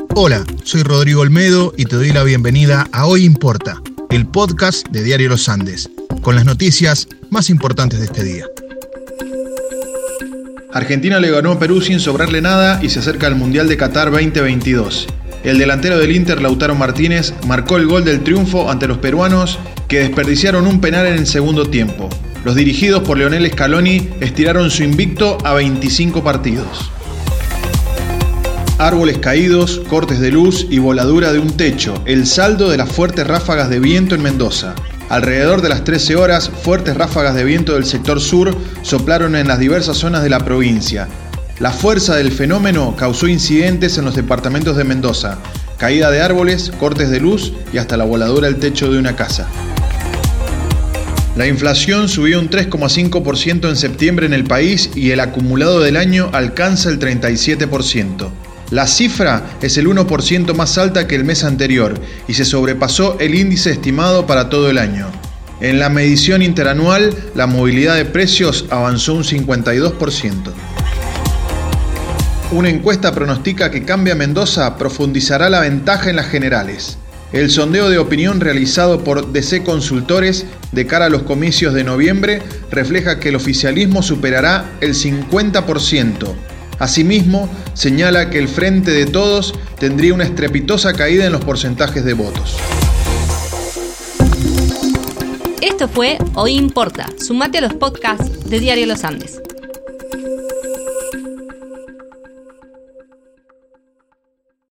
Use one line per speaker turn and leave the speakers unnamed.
Hola, soy Rodrigo Olmedo y te doy la bienvenida a Hoy Importa, el podcast de Diario Los Andes, con las noticias más importantes de este día. Argentina le ganó a Perú sin sobrarle nada y se acerca al Mundial de Qatar 2022. El delantero del Inter, Lautaro Martínez, marcó el gol del triunfo ante los peruanos, que desperdiciaron un penal en el segundo tiempo. Los dirigidos por Lionel Scaloni estiraron su invicto a 25 partidos. Árboles caídos, cortes de luz y voladura de un techo, el saldo de las fuertes ráfagas de viento en Mendoza. Alrededor de las 13 horas, fuertes ráfagas de viento del sector sur soplaron en las diversas zonas de la provincia. La fuerza del fenómeno causó incidentes en los departamentos de Mendoza, caída de árboles, cortes de luz y hasta la voladura del techo de una casa. La inflación subió un 3,5% en septiembre en el país y el acumulado del año alcanza el 37%. La cifra es el 1% más alta que el mes anterior y se sobrepasó el índice estimado para todo el año. En la medición interanual, la movilidad de precios avanzó un 52%. Una encuesta pronostica que Cambia Mendoza profundizará la ventaja en las generales. El sondeo de opinión realizado por DC Consultores de cara a los comicios de noviembre refleja que el oficialismo superará el 50%. Asimismo, señala que el Frente de Todos tendría una estrepitosa caída en los porcentajes de votos.
Esto fue Hoy Importa. Sumate a los podcasts de Diario Los Andes.